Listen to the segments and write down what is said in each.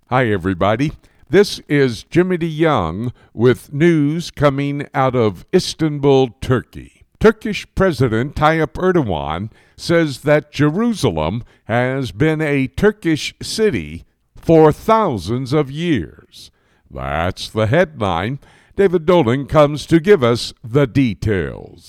Hi, everybody. This is Jimmy DeYoung with news coming out of Istanbul, Turkey. Turkish President Tayyip Erdogan says that Jerusalem has been a Turkish city for thousands of years. That's the headline. David Dolan comes to give us the details.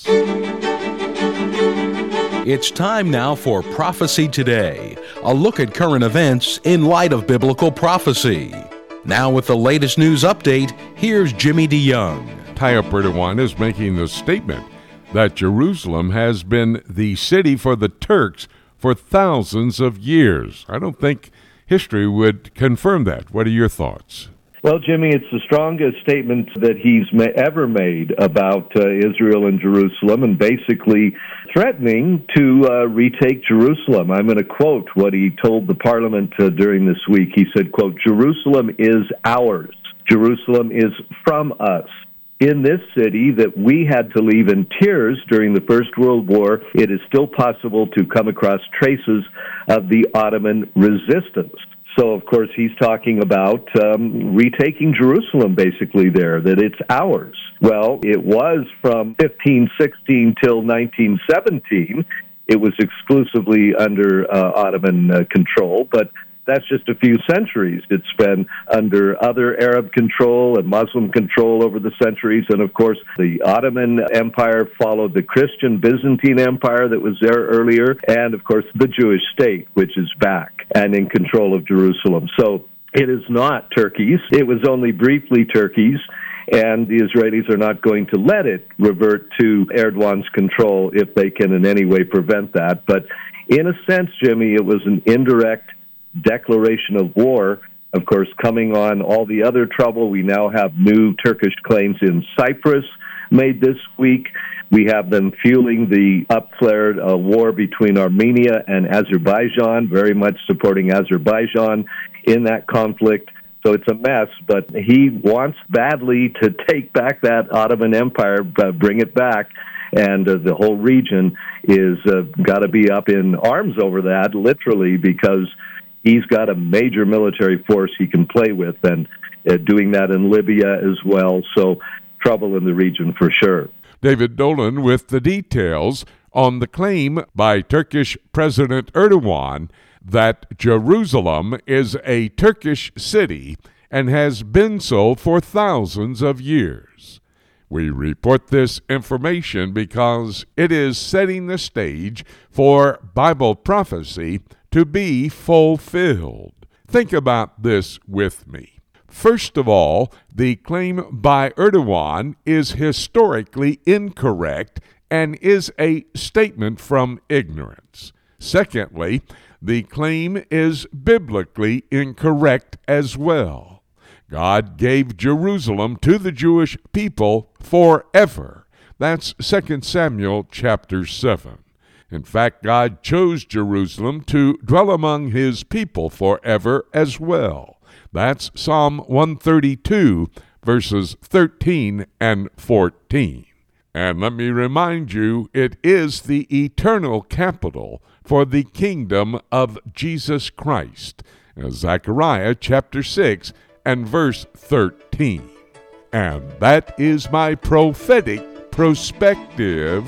It's time now for Prophecy Today, a look at current events in light of biblical prophecy. Now with the latest news update, here's Jimmy DeYoung. Tayyip Erdogan is making the statement that Jerusalem has been the city for the Turks for thousands of years. I don't think history would confirm that. What are your thoughts? Well, Jimmy, it's the strongest statement that he's ever made about Israel and Jerusalem, and basically threatening to retake Jerusalem. I'm going to quote what he told the parliament during this week. He said, quote, "Jerusalem is ours. Jerusalem is from us. In this city that we had to leave in tears during the First World War, it is still possible to come across traces of the Ottoman resistance." So, of course, he's talking about retaking Jerusalem, basically, there, that it's ours. Well, it was from 1516 till 1917. It was exclusively under Ottoman control, but that's just a few centuries. It's been under other Arab control and Muslim control over the centuries. And, of course, the Ottoman Empire followed the Christian Byzantine Empire that was there earlier. And, of course, the Jewish state, which is back and in control of Jerusalem. So it is not Turkey's. It was only briefly Turkey's. And the Israelis are not going to let it revert to Erdogan's control if they can in any way prevent that. But in a sense, Jimmy, it was an indirect declaration of war, of course, coming on all the other trouble. We now have new Turkish claims in Cyprus made this week. We have them fueling the up-flared war between Armenia and Azerbaijan, very much supporting Azerbaijan in that conflict. So it's a mess, but he wants badly to take back that Ottoman Empire, bring it back. And the whole region is got to be up in arms over that, literally, because he's got a major military force he can play with, and doing that in Libya as well. So trouble in the region for sure. David Dolan with the details on the claim by Turkish President Erdogan that Jerusalem is a Turkish city and has been so for thousands of years. We report this information because it is setting the stage for Bible prophecy to be fulfilled. Think about this with me. First of all, the claim by Erdogan is historically incorrect and is a statement from ignorance. Secondly, the claim is biblically incorrect as well. God gave Jerusalem to the Jewish people forever. That's 2 Samuel chapter 7. In fact, God chose Jerusalem to dwell among his people forever as well. That's Psalm 132, verses 13 and 14. And let me remind you, it is the eternal capital for the kingdom of Jesus Christ. Zechariah chapter 6 and verse 13. And that is my prophetic perspective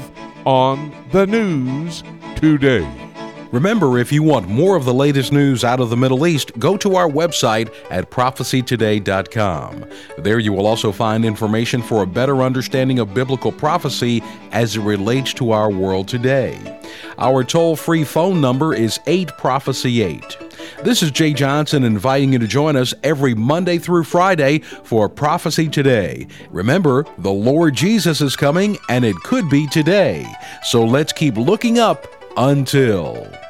on the news today. Remember, if you want more of the latest news out of the Middle East, go to our website at prophecytoday.com. There you will also find information for a better understanding of biblical prophecy as it relates to our world today. Our toll-free phone number is 8-PROPHECY-8. This is Jay Johnson inviting you to join us every Monday through Friday for Prophecy Today. Remember, the Lord Jesus is coming, and it could be today. So let's keep looking up until...